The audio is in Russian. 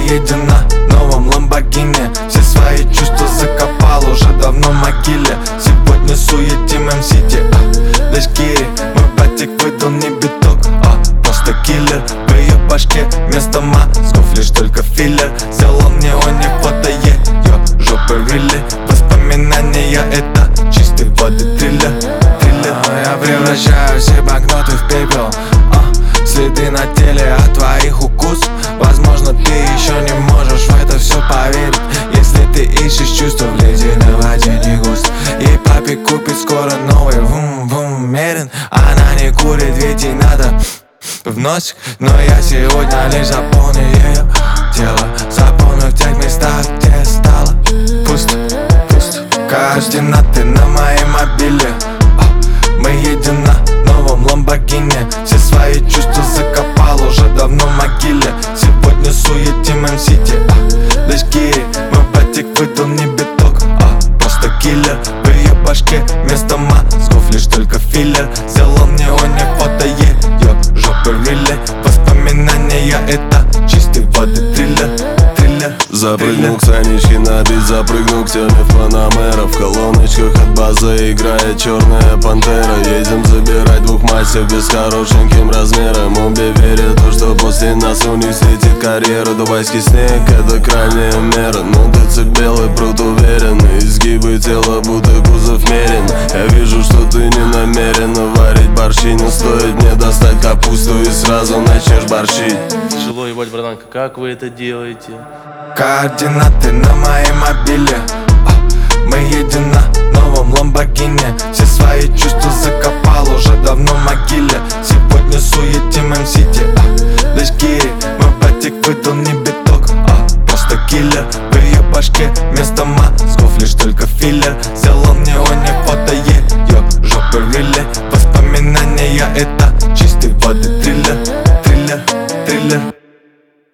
едем на новом Ламборгини. Все свои чувства закопал уже давно в могиле. Сегодня суетим МСити, лишь гири. Мой батик выдал не биток, просто киллер. В ее башке вместо мозгов лишь только филлер. Сделал мне у них фото, ее жопы вилли. Воспоминания это чистой воды триллер. Я превращаю все банкноты в пепел. Следы на теле от твоих укусов. Возможно, ты еще не можешь в это все поверить. Если ты ищешь чувства в ледяной воде, не густо. Ей папе купит скоро новый вум-вум мерин. Она не курит, ведь ей надо в носик. Но я сегодня лишь заполню ее тело. Запомню в тех местах, где стало пусто. Координаты на моей мобиле. Мы едем на новом Ламборгини. Все свои чувства закопал уже давно в могиле. Сегодня суетим МСити, лишь гири. Мой батик выдал не биток, просто киллер. В ее башке вместо мозгов лишь только филлер. Сделал мне у них фото, ее жопы вилли. Воспоминания это чистой воды триллер. Запрыгнул к Санечке на бит, запрыгнул к теме в Панамера. В колоночках от базы играет черная пантера. Едем забирать двух мастер без хорошеньким размером. Обе верят в то, что после нас у них светит карьера. Дубайский снег это крайняя мера. Ну децибелы пруд уверенно. Изгибы тела будто кузов мерен. Я вижу, что ты не намерена варить борщи. Не стоит мне достать капусту и сразу начнешь борщить. Тяжело ебать, братанка, как вы это делаете? Координаты на моей мобиле. Мы едем на